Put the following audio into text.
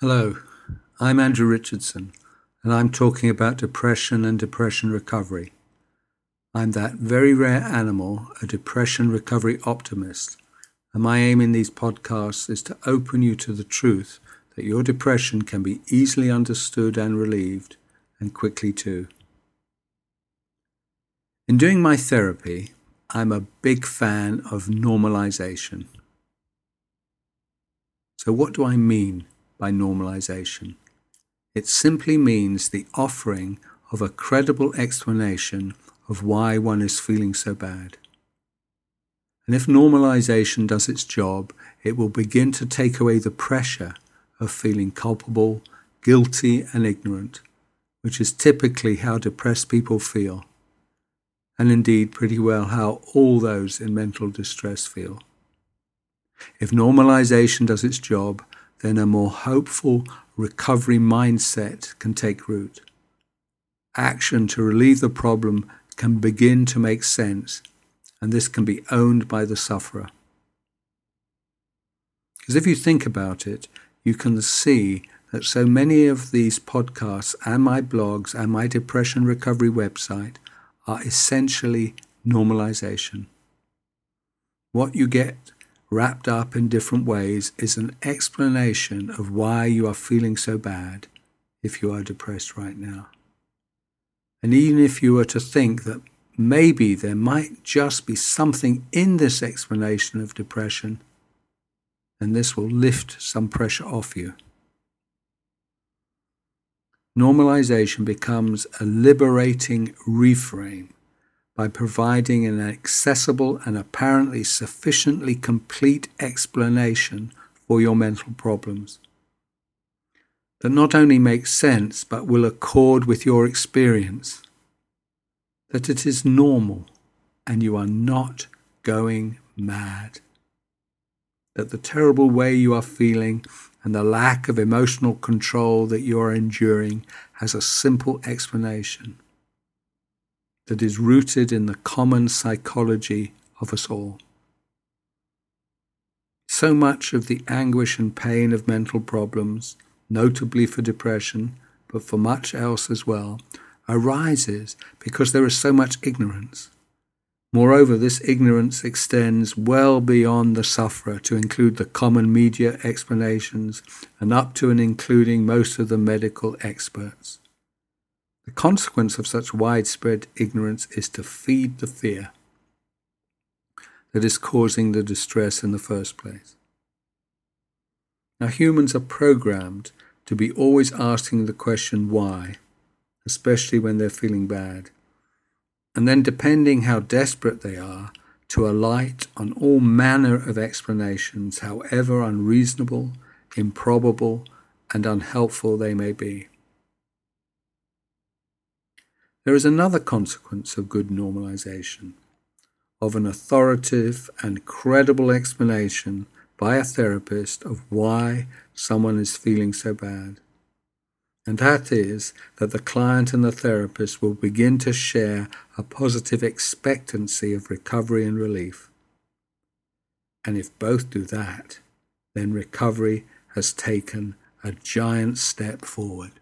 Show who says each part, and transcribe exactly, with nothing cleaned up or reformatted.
Speaker 1: Hello, I'm Andrew Richardson, and I'm talking about depression and depression recovery. I'm that very rare animal, a depression recovery optimist, and my aim in these podcasts is to open you to the truth that your depression can be easily understood and relieved, and quickly too. In doing my therapy, I'm a big fan of normalization. So what do I mean by normalization? It simply means the offering of a credible explanation of why one is feeling so bad. And if normalization does its job, it will begin to take away the pressure of feeling culpable, guilty, and ignorant, which is typically how depressed people feel, and indeed pretty well how all those in mental distress feel. If normalization does its job, then a more hopeful recovery mindset can take root. Action to relieve the problem can begin to make sense, and this can be owned by the sufferer. Because if you think about it, you can see that so many of these podcasts and my blogs and my depression recovery website are essentially normalization. What you get wrapped up in different ways is an explanation of why you are feeling so bad if you are depressed right now. And even if you were to think that maybe there might just be something in this explanation of depression, then this will lift some pressure off you. Normalization becomes a liberating reframe by providing an accessible and apparently sufficiently complete explanation for your mental problems that not only makes sense but will accord with your experience, that it is normal and you are not going mad, that the terrible way you are feeling and the lack of emotional control that you are enduring has a simple explanation that is rooted in the common psychology of us all. So much of the anguish and pain of mental problems, notably for depression, but for much else as well, arises because there is so much ignorance. Moreover, this ignorance extends well beyond the sufferer to include the common media explanations and up to and including most of the medical experts. The consequence of such widespread ignorance is to feed the fear that is causing the distress in the first place. Now, humans are programmed to be always asking the question why, especially when they're feeling bad, and then depending how desperate they are, to alight on all manner of explanations, however unreasonable, improbable, and unhelpful they may be. There is another consequence of good normalization, of an authoritative and credible explanation by a therapist of why someone is feeling so bad. And that is that the client and the therapist will begin to share a positive expectancy of recovery and relief. And if both do that, then recovery has taken a giant step forward.